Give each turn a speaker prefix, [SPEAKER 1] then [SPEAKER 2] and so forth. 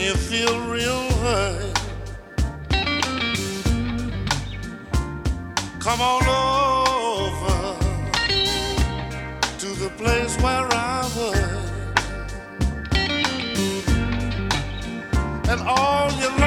[SPEAKER 1] you feel real hurt, come on over to the place where I work, and all your